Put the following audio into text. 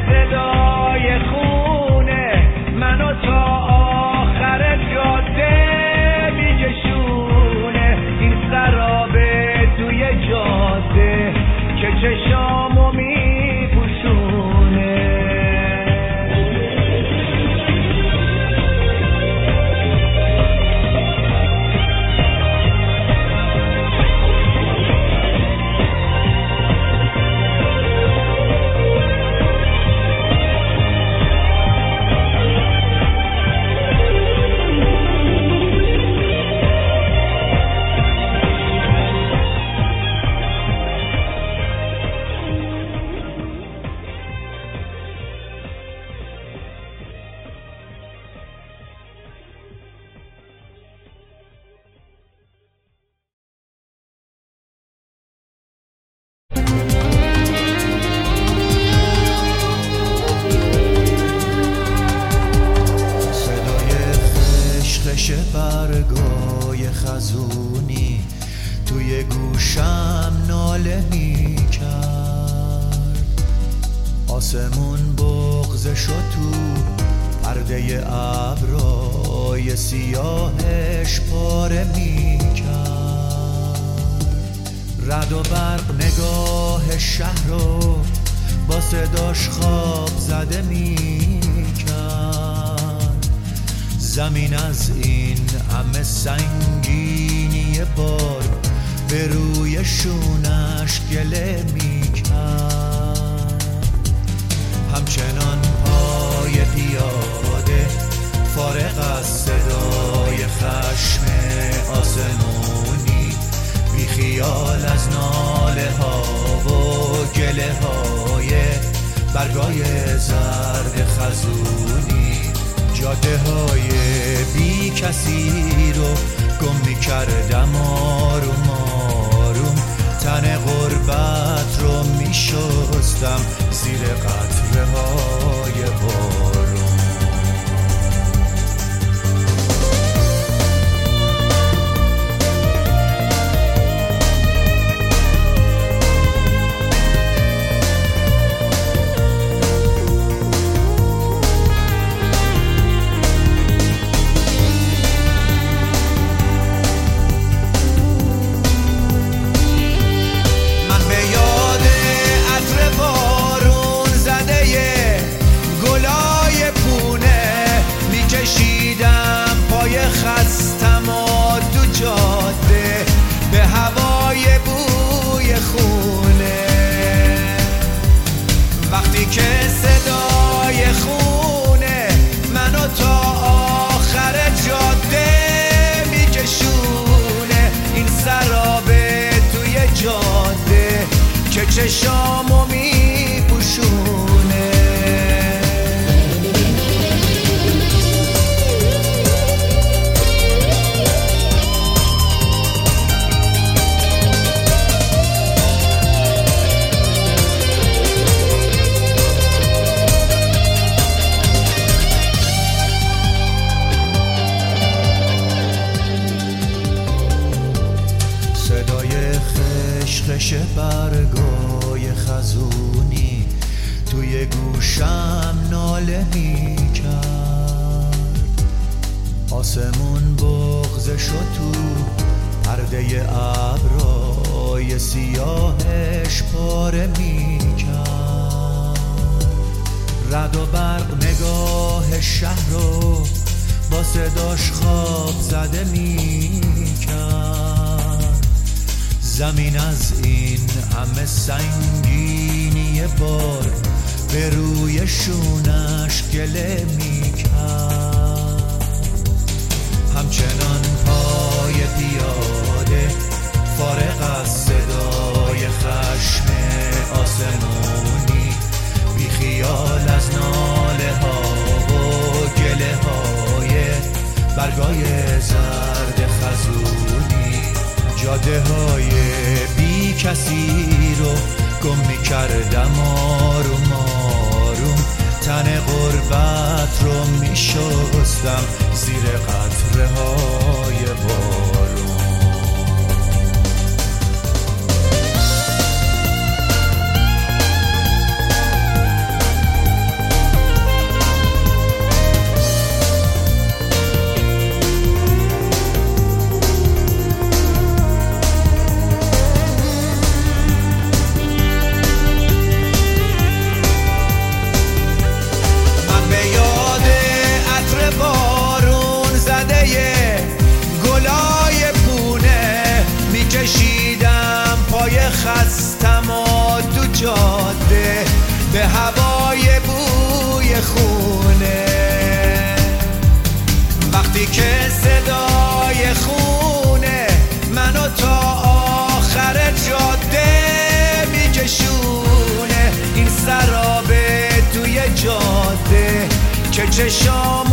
صدای خونه منو تا آخر جاده میکشونه، این سرابه توی جاده که چشامو میپوشونه. برگای خزونی توی گوشم ناله می کرد، آسمون بغض شد تو پرده ابرای سیاهش پاره می کرد. رعد و برق نگاه شهر رو با صداش خواب زده می کرد. زمین از این همه سنگینی بار به روی شونش گله می کرد. همچنان پای پیاده فارغ از صدای خشم آسمونی، بی خیال از ناله ها و گله های برگای زرد خزونی، جاده های بی کسی رو گم می کردم آروم آروم، تن غربت رو می شستم زیر قطره های بارون. خستم و دو جاده به هوای بوی خونه، وقتی که صدای خونه منو تا آخر جاده میکشونه، این سرابه توی جاده که چشامو میپوشونه. خش برگای خزونی توی گوشم ناله می کرد، آسمون بغض شد تو پرده ابرای سیاهش پاره می کرد. رعد و برق نگاه شهر رو با صداش خواب زده می کرد. زمین از این همه سنگینی بار به روی شونش گله می کرد. همچنان پای پیاده فارغ از صدای خشم آسمونی، بی خیال از ناله ها و گله های برگای زرد خزونی، جاده های بی کسی رو گم می کردم آروم آروم، تن غربت رو می شستم زیر قطره های بارون. صدای بوی خونه، وقتی که صدای خونه منو تا آخر جاده میکشونه، این سرابه توی جاده که چشام